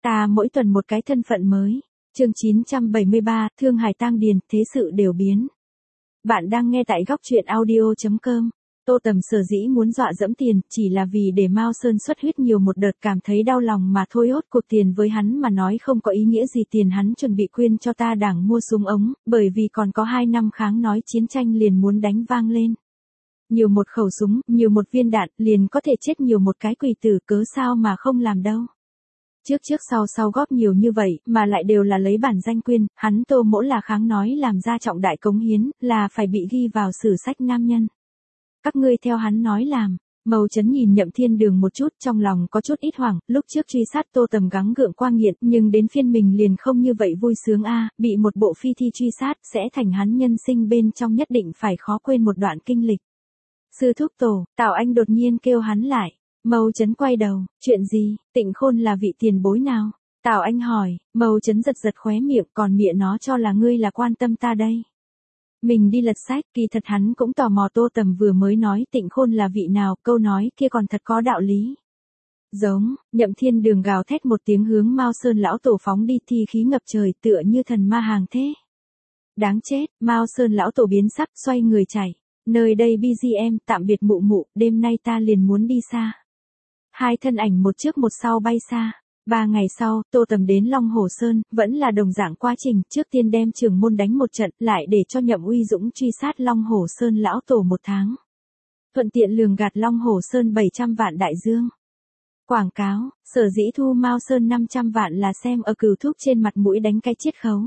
Ta mỗi tuần một cái thân phận mới. Chương 973, Thương Hải Tang Điền, thế sự đều biến. Bạn đang nghe tại góc truyện audio.com. Tô Tầm sở dĩ muốn dọa dẫm tiền, chỉ là vì để Mao Sơn xuất huyết nhiều một đợt cảm thấy đau lòng mà thôi. Hốt cuộc tiền với hắn mà nói không có ý nghĩa gì, tiền hắn chuẩn bị quyên cho ta đảng mua súng ống, bởi vì còn có 2 năm kháng nói chiến tranh liền muốn đánh vang lên. Nhiều một khẩu súng, nhiều một viên đạn, liền có thể chết nhiều một cái quỷ tử, cớ sao mà không làm đâu. Trước sau góp nhiều như vậy, mà lại đều là lấy bản danh quyên, hắn Tô Mỗ là kháng nói làm ra trọng đại cống hiến, là phải bị ghi vào sử sách nam nhân. Các ngươi theo hắn nói làm. Mâu Chấn nhìn Nhậm Thiên Đường một chút, trong lòng có chút ít hoảng, lúc trước truy sát Tô Tầm gắng gượng qua nghiện, nhưng đến phiên mình liền không như vậy vui sướng a, bị một bộ phi thi truy sát, sẽ thành hắn nhân sinh bên trong nhất định phải khó quên một đoạn kinh lịch. Sư thúc tổ, Tào Anh đột nhiên kêu hắn lại. Mâu Chấn quay đầu, chuyện gì, Tịnh Khôn là vị tiền bối nào? Tào Anh hỏi, Mâu Chấn giật khóe miệng, còn mịa nó cho là ngươi là quan tâm ta đây. Mình đi lật sách, kỳ thật hắn cũng tò mò Tô Tầm vừa mới nói Tịnh Khôn là vị nào, câu nói kia còn thật có đạo lý. Giống, Nhậm Thiên Đường gào thét một tiếng hướng Mao Sơn lão tổ phóng đi, thi khí ngập trời tựa như thần ma hàng thế. Đáng chết, Mao Sơn lão tổ biến sắc xoay người chạy. Nơi đây BGM, tạm biệt mụ mụ, đêm nay ta liền muốn đi xa. Hai thân ảnh một trước một sau bay xa. 3 ngày sau, Tô Tầm đến Long Hồ Sơn, vẫn là đồng dạng quá trình, trước tiên đem trưởng môn đánh một trận, lại để cho Nhậm Uy Dũng truy sát Long Hồ Sơn lão tổ 1 tháng. Thuận tiện lường gạt Long Hồ Sơn 700 vạn đại dương. Quảng cáo, sở dĩ thu Mao Sơn 500 vạn là xem ở Cửu Thúc trên mặt mũi đánh cái chiết khấu.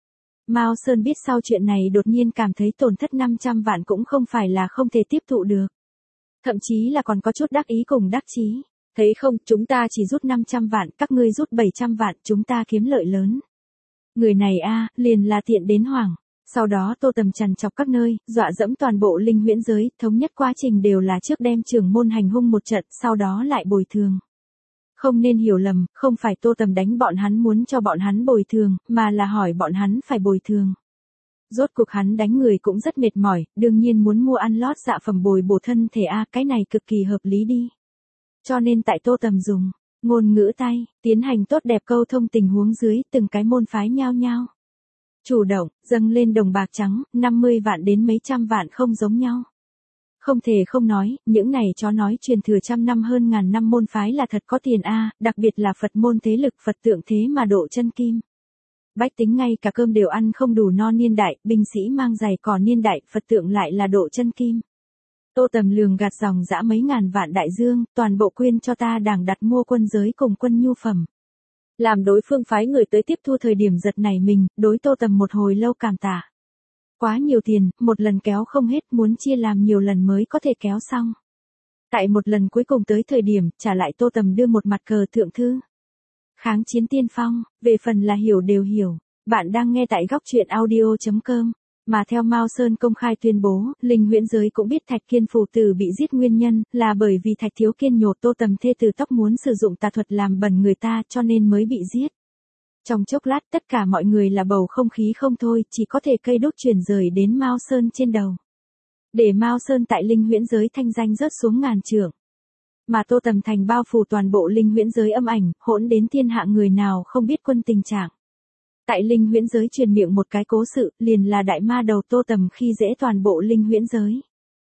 Mao Sơn biết sau chuyện này đột nhiên cảm thấy tổn thất 500 vạn cũng không phải là không thể tiếp thụ được. Thậm chí là còn có chút đắc ý cùng đắc chí. Thấy không, chúng ta chỉ rút 500 vạn, các ngươi rút 700 vạn, chúng ta kiếm lợi lớn. Người này liền là tiện đến hoảng. Sau đó Tô Tầm trằn trọc các nơi, dọa dẫm toàn bộ linh huyễn giới, thống nhất quá trình đều là trước đem trưởng môn hành hung một trận, sau đó lại bồi thường. Không nên hiểu lầm, không phải Tô Tầm đánh bọn hắn muốn cho bọn hắn bồi thường, mà là hỏi bọn hắn phải bồi thường. Rốt cuộc hắn đánh người cũng rất mệt mỏi, đương nhiên muốn mua ăn lót dạ phẩm bồi bổ thân thể cái này cực kỳ hợp lý đi. Cho nên tại Tô Tầm dùng ngôn ngữ tay, tiến hành tốt đẹp câu thông tình huống dưới, từng cái môn phái nhao nhao chủ động, dâng lên đồng bạc trắng, 50 vạn đến mấy trăm vạn không giống nhau. Không thể không nói, những này chó nói truyền thừa trăm năm hơn ngàn năm môn phái là thật có tiền đặc biệt là Phật môn thế lực Phật tượng thế mà độ chân kim. Bách tính ngay cả cơm đều ăn không đủ no niên đại, binh sĩ mang giày cỏ niên đại, Phật tượng lại là độ chân kim. Tô Tầm lường gạt dòng dã mấy ngàn vạn đại dương, toàn bộ quyên cho ta đảng đặt mua quân giới cùng quân nhu phẩm. Làm đối phương phái người tới tiếp thu thời điểm giật này mình, đối Tô Tầm một hồi lâu cảm tạ. Quá nhiều tiền, một lần kéo không hết, muốn chia làm nhiều lần mới có thể kéo xong. Tại một lần cuối cùng tới thời điểm, trả lại Tô Tầm đưa một mặt cờ thượng thư. Kháng chiến tiên phong, về phần là hiểu đều hiểu. Bạn đang nghe tại góc truyện audio.com. Mà theo Mao Sơn công khai tuyên bố, linh huyễn giới cũng biết Thạch Kiên phù tử bị giết nguyên nhân, là bởi vì Thạch Thiếu Kiên nhột Tô Tầm thê tử tóc muốn sử dụng tà thuật làm bẩn người ta cho nên mới bị giết. Trong chốc lát tất cả mọi người là bầu không khí không thôi, chỉ có thể cây đốt chuyển rời đến Mao Sơn trên đầu. Để Mao Sơn tại linh huyễn giới thanh danh rớt xuống ngàn trượng. Mà Tô Tầm thành bao phủ toàn bộ linh huyễn giới âm ảnh, hỗn đến thiên hạ người nào không biết quân tình trạng. Tại linh huyễn giới truyền miệng một cái cố sự, liền là đại ma đầu Tô Tầm khi dễ toàn bộ linh huyễn giới.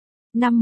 Năm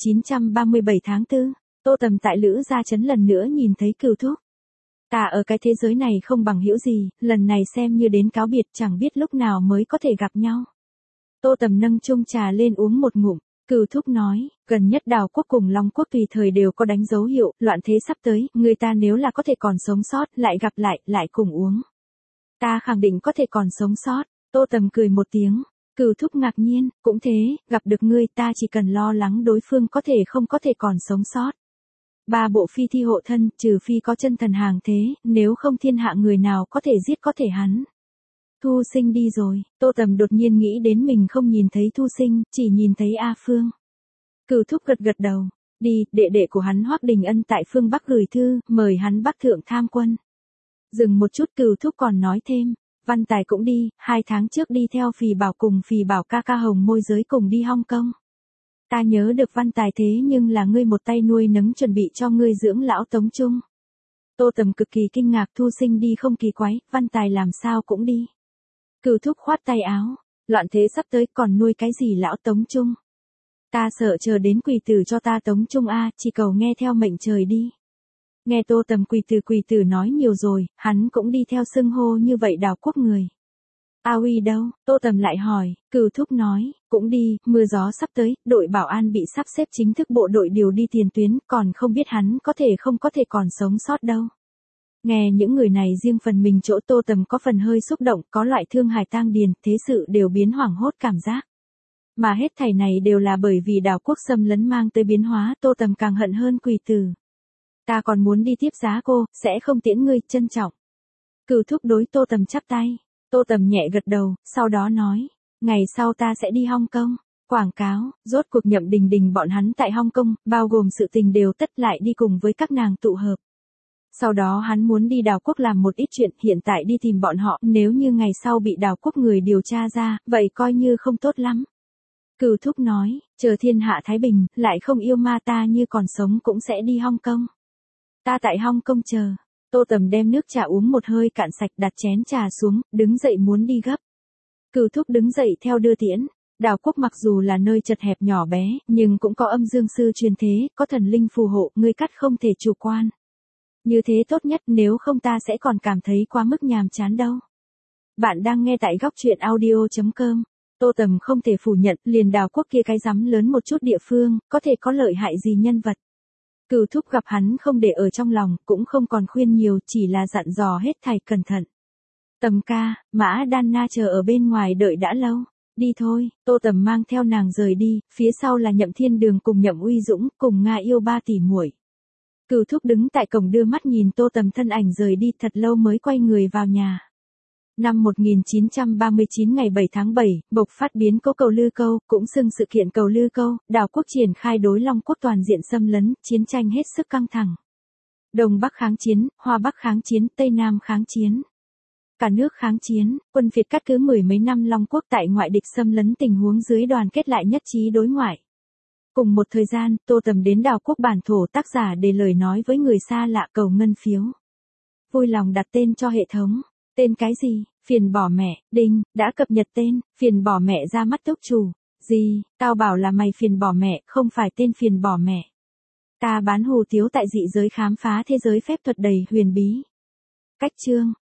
1937 tháng 4, Tô Tầm tại Lữ Gia Trấn lần nữa nhìn thấy Cửu Thúc. Ta ở cái thế giới này không bằng hữu gì, lần này xem như đến cáo biệt, chẳng biết lúc nào mới có thể gặp nhau. Tô Tầm nâng chung trà lên uống một ngụm, Cửu Thúc nói, gần nhất Đào quốc cùng Long quốc tùy thời đều có đánh dấu hiệu, loạn thế sắp tới, người ta nếu là có thể còn sống sót, lại gặp lại cùng uống. Ta khẳng định có thể còn sống sót. Tô Tầm cười một tiếng. Cửu Thúc ngạc nhiên, cũng thế, gặp được ngươi ta chỉ cần lo lắng đối phương có thể không có thể còn sống sót. 3 bộ phi thi hộ thân, trừ phi có chân thần hàng thế, nếu không thiên hạ người nào có thể giết có thể hắn. Thu Sinh đi rồi, Tô Tầm đột nhiên nghĩ đến mình không nhìn thấy Thu Sinh, chỉ nhìn thấy A Phương. Cửu Thúc gật đầu, đi, đệ đệ của hắn Hoắc Đình Ân tại phương Bắc gửi thư, mời hắn Bắc thượng tham quân. Dừng một chút Cửu Thúc còn nói thêm, Văn Tài cũng đi, 2 tháng trước đi theo Phì Bảo cùng Phì Bảo ca hồng môi giới cùng đi Hong Kong. Ta nhớ được Văn Tài thế nhưng là ngươi một tay nuôi nấng chuẩn bị cho ngươi dưỡng lão Tống Trung. Tô Tầm cực kỳ kinh ngạc, Thu Sinh đi không kỳ quái, Văn Tài làm sao cũng đi. Cửu Thúc khoát tay áo, loạn thế sắp tới còn nuôi cái gì lão Tống Trung. Ta sợ chờ đến quỳ tử cho ta Tống Trung a, chỉ cầu nghe theo mệnh trời đi. Nghe Tô Tầm quỳ tử nói nhiều rồi, hắn cũng đi theo xưng hô như vậy Đào Quốc người. A Uy đâu? Tô Tầm lại hỏi, Cửu Thúc nói, cũng đi, mưa gió sắp tới, đội bảo an bị sắp xếp chính thức bộ đội điều đi tiền tuyến, còn không biết hắn có thể không có thể còn sống sót đâu. Nghe những người này riêng phần mình chỗ Tô Tầm có phần hơi xúc động, có loại thương hài tang điền, thế sự đều biến hoảng hốt cảm giác. Mà hết thảy này đều là bởi vì Đào Quốc xâm lấn mang tới biến hóa, Tô Tầm càng hận hơn quỳ tử. Ta còn muốn đi tiếp giá cô, sẽ không tiễn ngươi, trân trọng. Cửu Thúc đối Tô Tầm chắp tay. Tô Tầm nhẹ gật đầu, sau đó nói, ngày sau ta sẽ đi Hong Kong. Quảng cáo, rốt cuộc Nhậm Đình Đình bọn hắn tại Hong Kong, bao gồm sự tình đều tất lại đi cùng với các nàng tụ hợp. Sau đó hắn muốn đi Đào Quốc làm một ít chuyện, hiện tại đi tìm bọn họ, nếu như ngày sau bị Đào Quốc người điều tra ra, vậy coi như không tốt lắm. Cửu Thúc nói, chờ thiên hạ thái bình, lại không yêu ma ta như còn sống cũng sẽ đi Hong Kong. Ta tại Hong Kong chờ. Tô Tầm đem nước trà uống một hơi cạn sạch, đặt chén trà xuống, đứng dậy muốn đi gấp. Cửu Thúc đứng dậy theo đưa tiễn. Đào Quốc mặc dù là nơi chật hẹp nhỏ bé, nhưng cũng có âm dương sư truyền thế, có thần linh phù hộ, ngươi cắt không thể chủ quan. Như thế tốt nhất, nếu không ta sẽ còn cảm thấy quá mức nhàm chán đâu. Bạn đang nghe tại góc truyện audio.com. Tô Tầm không thể phủ nhận, liền Đào Quốc kia cái rắm lớn một chút địa phương, có thể có lợi hại gì nhân vật. Cửu Thúc gặp hắn không để ở trong lòng, cũng không còn khuyên nhiều, chỉ là dặn dò hết thảy cẩn thận. Tầm ca, Mã Đan Na chờ ở bên ngoài đợi đã lâu. Đi thôi, Tô Tầm mang theo nàng rời đi, phía sau là Nhậm Thiên Đường cùng Nhậm Uy Dũng, cùng Nga Yêu ba tỷ muội. Cửu Thúc đứng tại cổng đưa mắt nhìn Tô Tầm thân ảnh rời đi, thật lâu mới quay người vào nhà. Năm 1939 ngày 7 tháng 7, bộc phát biến cố cầu Lư Câu, cũng xưng sự kiện cầu Lư Câu, Đào Quốc triển khai đối Long Quốc toàn diện xâm lấn, chiến tranh hết sức căng thẳng. Đông Bắc kháng chiến, Hoa Bắc kháng chiến, Tây Nam kháng chiến. Cả nước kháng chiến, quân Việt cắt cứ mười mấy năm Long Quốc tại ngoại địch xâm lấn tình huống dưới đoàn kết lại nhất trí đối ngoại. Cùng một thời gian, Tô Tầm đến Đào Quốc bản thổ, tác giả để lời nói với người xa lạ cầu ngân phiếu. Vui lòng đặt tên cho hệ thống. Tên cái gì? Phiền bỏ mẹ, đinh, đã cập nhật tên, phiền bỏ mẹ ra mắt túc chủ. Gì, tao bảo là mày phiền bỏ mẹ, không phải tên phiền bỏ mẹ. Ta bán hủ tiếu tại dị giới khám phá thế giới phép thuật đầy huyền bí. Cách chương.